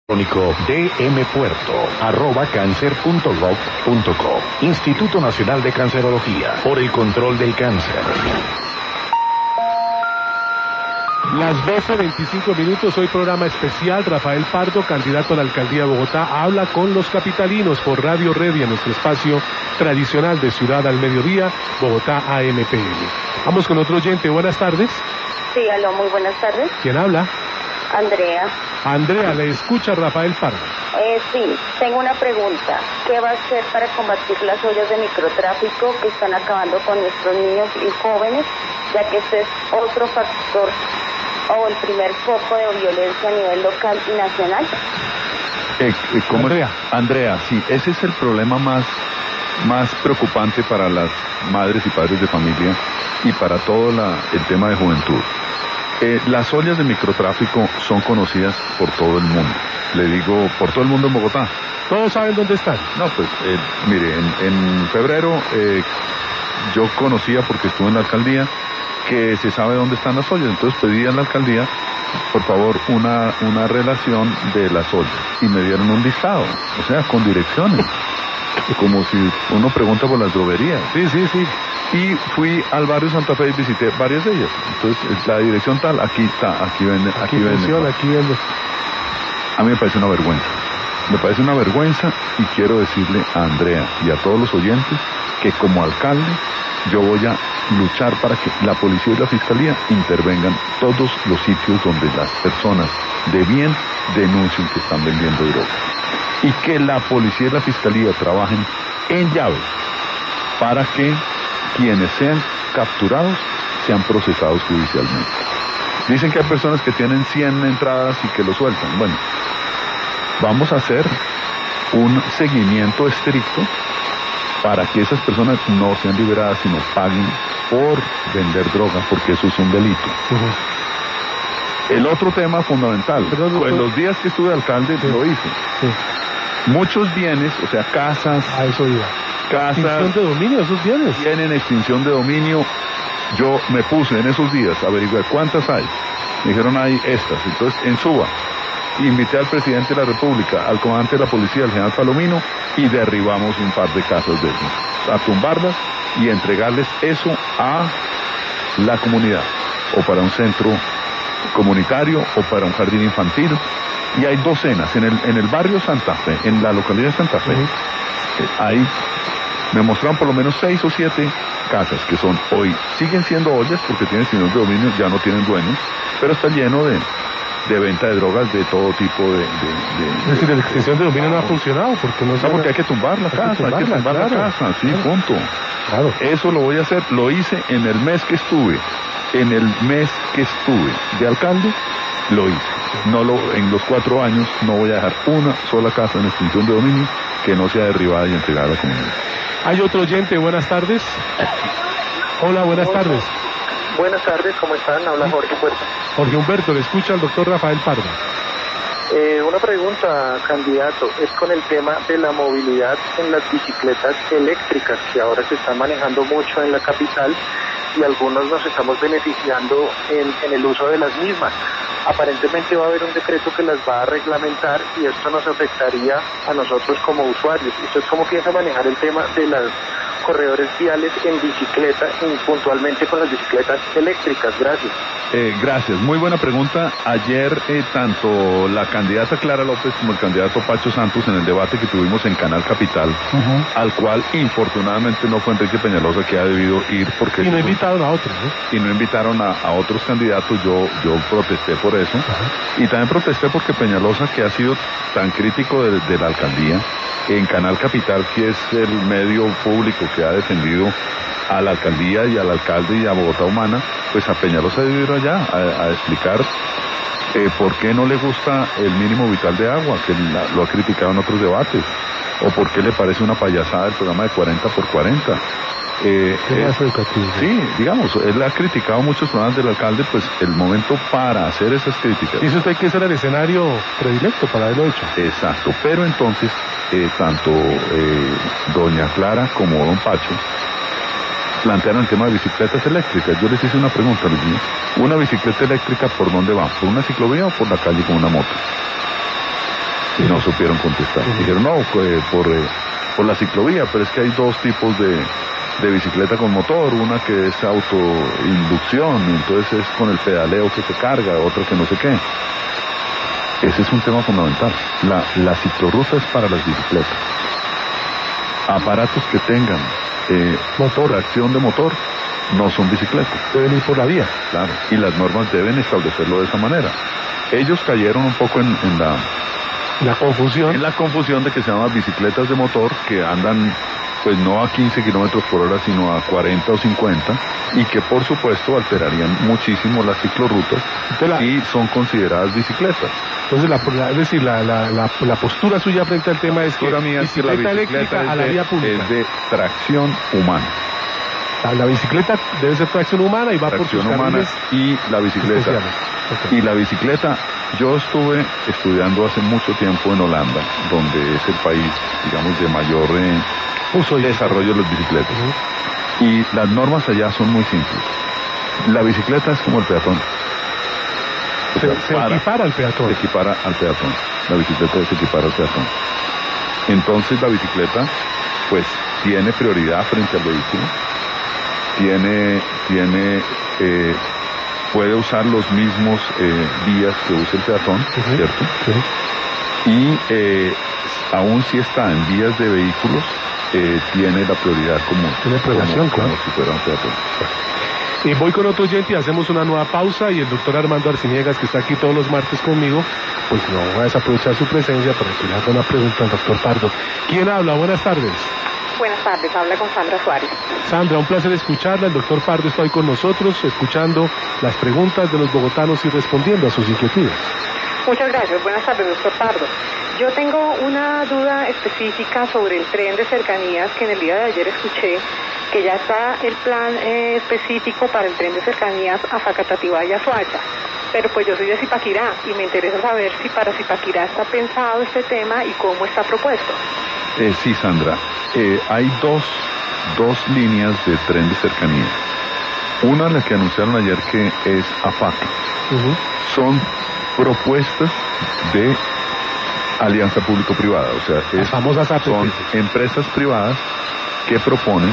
dmpuerto@cancer.gov.co. Instituto Nacional de Cancerología, por el control del cáncer. Las 12:25. Hoy programa especial. Rafael Pardo, candidato a la alcaldía de Bogotá, habla con los capitalinos por Radio Red y en nuestro espacio tradicional de Ciudad al Mediodía, Bogotá AMPM. Vamos con otro oyente. Buenas tardes. Sí, aló, muy buenas tardes. ¿Quién habla? Andrea. Andrea, le escucha Rafael Pardo. Sí, tengo una pregunta. ¿Qué va a hacer para combatir las ollas de microtráfico que están acabando con nuestros niños y jóvenes, ya que este es otro factor o el primer foco de violencia a nivel local y nacional? Andrea, sí, ese es el problema más preocupante para las madres y padres de familia y para todo el tema de juventud. Las ollas de microtráfico son conocidas por todo el mundo. Le digo, por todo el mundo en Bogotá. ¿Todos saben dónde están? No, pues, mire, en febrero yo conocía, porque estuve en la alcaldía, que se sabe dónde están las ollas. Entonces pedí a la alcaldía, por favor, una relación de las ollas. Y me dieron un listado, o sea, con direcciones. Como si uno pregunta por las droguerías. Sí. Y fui al barrio Santa Fe y visité varias de ellas. Entonces, la dirección tal, aquí está, aquí vende. Aquí vende. A mí me parece una vergüenza. Me parece una vergüenza y quiero decirle a Andrea y a todos los oyentes que como alcalde yo voy a luchar para que la policía y la fiscalía intervengan todos los sitios donde las personas de bien denuncien que están vendiendo droga. Y que la policía y la fiscalía trabajen en llave para que quienes sean capturados sean procesados judicialmente. Dicen que hay personas que tienen 100 entradas y que lo sueltan. Bueno, vamos a hacer un seguimiento estricto para que esas personas no sean liberadas, sino paguen por vender droga, porque eso es un delito. El otro tema fundamental, en los días que estuve alcalde lo hice. Muchos bienes, o sea, casas... A eso iba. Casas... ¿Extinción de dominio esos bienes? Tienen extinción de dominio. Yo me puse en esos días a averiguar cuántas hay. Me dijeron, hay estas. Entonces, en Suba, invité al presidente de la República, al comandante de la policía, al general Palomino, y derribamos un par de casas de ellos. A tumbarlas y entregarles eso a la comunidad, o para un centro comunitario, o para un jardín infantil. Y hay docenas en el barrio Santa Fe, en la localidad de Santa Fe. Ahí me mostraron por lo menos 6 o 7 casas que son hoy, siguen siendo ollas porque tienen extinción de dominio, ya no tienen dueños, pero está lleno de venta de drogas de todo tipo Es decir, la extinción de dominio no ha funcionado porque porque hay que tumbar la casa, hay que tumbar la casa, sí, punto. Claro. Eso lo voy a hacer, lo hice en el mes que estuve de alcalde, lo hice. En los 4 años no voy a dejar una sola casa en extinción de dominio que no sea derribada y entregada a la comunidad. Hay otro oyente, buenas tardes. Hola, buenas tardes. Buenas tardes, ¿cómo están? Habla Jorge Puerto. Jorge Humberto, le escucha al doctor Rafael Pardo. Una pregunta, candidato, es con el tema de la movilidad en las bicicletas eléctricas que ahora se están manejando mucho en la capital y algunos nos estamos beneficiando en el uso de las mismas. Aparentemente va a haber un decreto que las va a reglamentar y esto nos afectaría a nosotros como usuarios. ¿Usted cómo piensa manejar el tema de los corredores viales en bicicleta y puntualmente con las bicicletas eléctricas? Gracias. Gracias, muy buena pregunta. Ayer tanto la candidata Clara López como el candidato Pacho Santos en el debate que tuvimos en Canal Capital, al cual infortunadamente no fue Enrique Peñalosa, que ha debido ir porque... Y no invitaron a otros, ¿no? Y no invitaron a otros candidatos, yo protesté por eso. Y también protesté porque Peñalosa, que ha sido tan crítico de la alcaldía, en Canal Capital, que es el medio público que ha defendido a la alcaldía y al alcalde y a Bogotá Humana, pues a Peñalosa debe ir allá a explicar por qué no le gusta el mínimo vital de agua, que lo ha criticado en otros debates, o por qué le parece una payasada el programa de 40 por 40. Sí, digamos, él ha criticado muchos programas del alcalde, pues el momento para hacer esas críticas. Y eso usted que ser el escenario predilecto para haberlo hecho. Exacto, pero entonces, tanto doña Clara como don Pacho plantearon el tema de bicicletas eléctricas. Yo les hice una pregunta, les dije, ¿una bicicleta eléctrica por dónde va? ¿Por una ciclovía o por la calle con una moto? y no supieron contestar. Dijeron, no, por la ciclovía, pero es que hay dos tipos de bicicleta con motor, una que es autoinducción, y entonces es con el pedaleo que se carga, otra que no sé qué. Ese es un tema fundamental. La ciclorruta es para las bicicletas. Aparatos que tengan acción de motor no son bicicletas. Deben ir por la vía. Claro, y las normas deben establecerlo de esa manera. Ellos cayeron un poco en la confusión. En la confusión de que se llaman bicicletas de motor, que andan pues no a 15 kilómetros por hora, sino a 40 o 50, y que por supuesto alterarían muchísimo las ciclorrutas y son consideradas bicicletas. Entonces, la postura suya frente al tema es que la bicicleta eléctrica a la vía pública es de tracción humana. La bicicleta debe ser tracción humana y va por sus carriles y la bicicleta. Okay. Y la bicicleta, yo estuve estudiando hace mucho tiempo en Holanda, donde es el país, digamos, de mayor uso y desarrollo de las bicicletas. Y las normas allá son muy simples. La bicicleta es como el peatón. Se equipara al peatón. Se equipara al peatón. La bicicleta se equipara al peatón. Entonces la bicicleta, pues, tiene prioridad frente al vehículo. Puede usar los mismos vías que usa el peatón, ¿cierto? Y aún si está en vías de vehículos, tiene la prioridad como si fuera un peatón. Y voy con otro oyente y hacemos una nueva pausa, y el doctor Armando Arciniegas, que está aquí todos los martes conmigo, pues no va a desaprovechar su presencia para que le haga una pregunta al doctor Pardo. ¿Quién habla? Buenas tardes. Buenas tardes, habla con Sandra Suárez. Sandra, un placer escucharla. El doctor Pardo está hoy con nosotros, escuchando las preguntas de los bogotanos y respondiendo a sus inquietudes. Muchas gracias. Buenas tardes, doctor Pardo. Yo tengo una duda específica sobre el tren de cercanías, que en el día de ayer escuché que ya está el plan específico para el tren de cercanías a Facatativá y a Soacha. Pero pues yo soy de Zipaquirá y me interesa saber si para Zipaquirá está pensado este tema y cómo está propuesto. Sí, Sandra. Hay dos líneas de tren de cercanías. Una, la que anunciaron ayer, que es a Faca. Son propuestas de alianza público-privada, o sea, son empresas privadas que proponen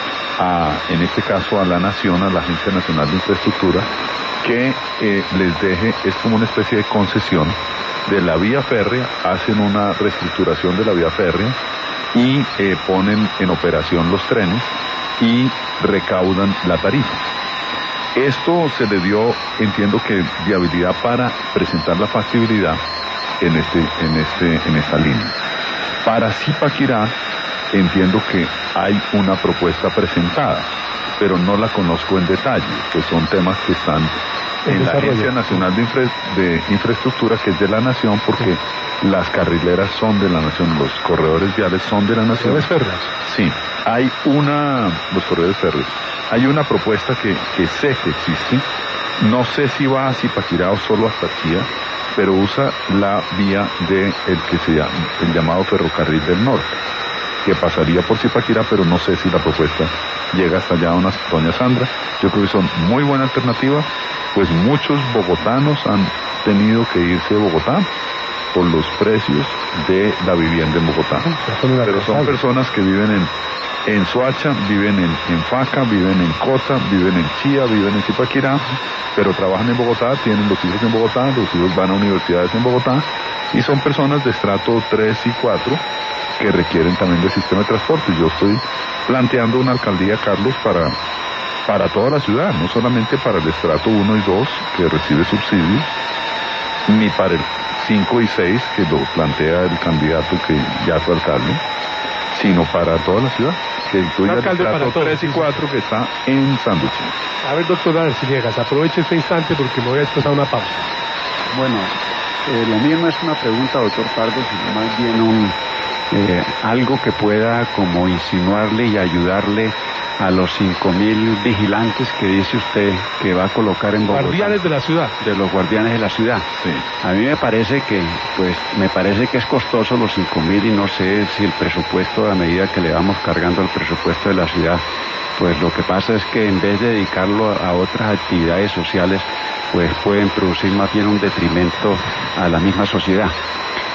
en este caso a la Nación, a la Agencia Nacional de Infraestructura, que les deje, es como una especie de concesión de la vía férrea, hacen una reestructuración de la vía férrea y ponen en operación los trenes y recaudan la tarifa. Esto se le dio, entiendo que, viabilidad para presentar la factibilidad en esta línea. Para Zipaquirá, entiendo que hay una propuesta presentada, pero no la conozco en detalle, pues son temas que están en la Agencia Nacional de Infraestructura, que es de la Nación, porque las carrileras son de la Nación, los corredores viales son de la Nación. ¿Los férreos? Sí, los corredores férreos. Hay una propuesta que sé que existe, no sé si va a Zipaquirá o solo hasta Chía, pero usa la vía del que se llama el llamado Ferrocarril del Norte, que pasaría por Zipaquirá, pero no sé si la propuesta llega hasta allá, doña Sandra. Yo creo que son muy buena alternativa, pues muchos bogotanos han tenido que irse de Bogotá por los precios de la vivienda en Bogotá. Pero son personas que viven en Soacha, viven en Faca, viven en Cota, viven en Chía, viven en Zipaquirá, pero trabajan en Bogotá, tienen los hijos en Bogotá, los hijos van a universidades en Bogotá, y son personas de estrato 3 y 4 que requieren también del sistema de transporte. Yo estoy planteando una alcaldía, Carlos, para toda la ciudad, no solamente para el estrato 1 y 2, que recibe subsidios, ni para el 5 y 6, que lo plantea el candidato que ya fue alcalde, sino para toda la ciudad, que incluye el estrato 3 y 4 que está en Sándwich. A ver, doctor Arciniegas, aproveche este instante porque me voy a expresar una pausa. Bueno, lo mío no es una pregunta, doctor Pardo, sino más bien algo que pueda como insinuarle y ayudarle a los 5.000 vigilantes que dice usted que va a colocar en Bogotá. Guardianes de la ciudad. De los guardianes de la ciudad. Sí. A mí me parece que es costoso los 5.000 y no sé si el presupuesto, a medida que le vamos cargando el presupuesto de la ciudad, pues lo que pasa es que en vez de dedicarlo a otras actividades sociales, pues pueden producir más bien un detrimento a la misma sociedad.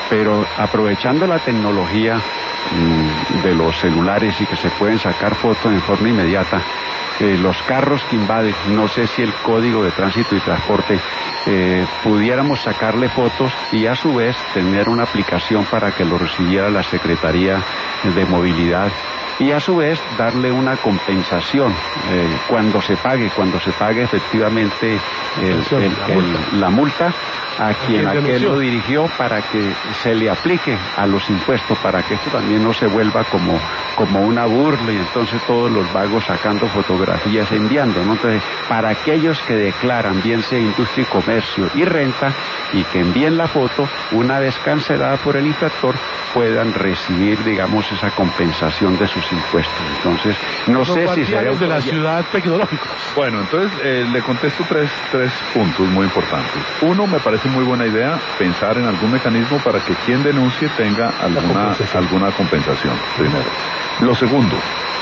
pero aprovechando la tecnología de los celulares y que se pueden sacar fotos en forma inmediata, los carros que invaden, no sé si el Código de Tránsito y Transporte, pudiéramos sacarle fotos y a su vez tener una aplicación para que lo recibiera la Secretaría de Movilidad y a su vez darle una compensación cuando se pague efectivamente la multa a quien lo dirigió, para que se le aplique a los impuestos, para que esto también no se vuelva como una burla y entonces todos los vagos sacando fotografías e enviando, ¿no? Entonces, para aquellos que declaran, bien sea industria y comercio y renta, y que envíen la foto, una vez cancelada por el infractor, puedan recibir, digamos, esa compensación de sus impuestos. Entonces, no sé si será de la ciudad tecnológica. Bueno, entonces le contesto tres puntos muy importantes. Uno, me parece muy buena idea pensar en algún mecanismo para que quien denuncie tenga alguna compensación, primero. Lo segundo,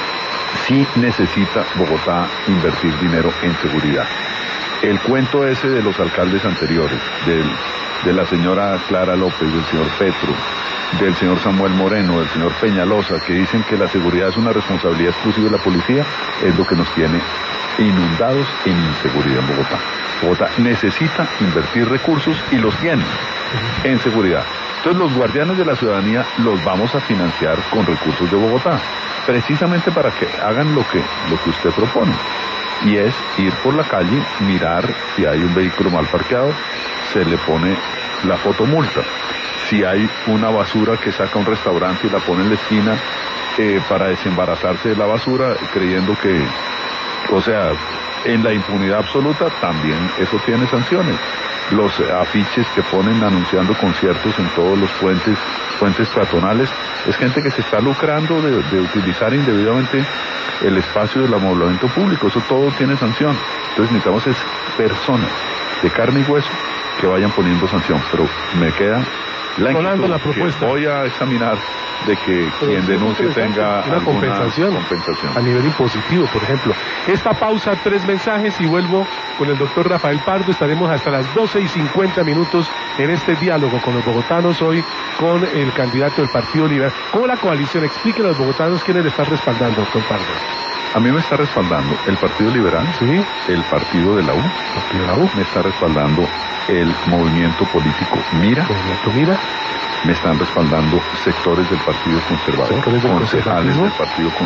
sí necesita Bogotá invertir dinero en seguridad. El cuento ese de los alcaldes anteriores, de la señora Clara López, del señor Petro, del señor Samuel Moreno, del señor Peñalosa, que dicen que la seguridad es una responsabilidad exclusiva de la policía, es lo que nos tiene inundados en inseguridad en Bogotá. Bogotá necesita invertir recursos y los tiene en seguridad. Entonces los guardianes de la ciudadanía los vamos a financiar con recursos de Bogotá, precisamente para que hagan lo que usted propone. Y es ir por la calle, mirar si hay un vehículo mal parqueado, se le pone la fotomulta. Si hay una basura que saca un restaurante y la pone en la esquina para desembarazarse de la basura, creyendo que, o sea, en la impunidad absoluta, también eso tiene sanciones. Los afiches que ponen anunciando conciertos en todos los puentes peatonales, es gente que se está lucrando de utilizar indebidamente el espacio del amoblamiento público. Eso todo tiene sanción. Entonces necesitamos es personas de carne y hueso que vayan poniendo sanción. Pero me queda la propuesta. Voy a examinar de que quien denuncie tenga una compensación a nivel impositivo, por ejemplo. Esta pausa, 3 mensajes y vuelvo con el doctor Rafael Pardo. Estaremos hasta las 12:50 en este diálogo con los bogotanos, hoy con el candidato del Partido Liberal. ¿Cómo la coalición? Explique a los bogotanos quiénes le están respaldando, doctor Pardo. A mí me está respaldando el Partido Liberal, ¿sí? El Partido de la U, me está respaldando el Movimiento Político Mira, me están respaldando sectores del Partido Conservador, concejales del Partido Conservador.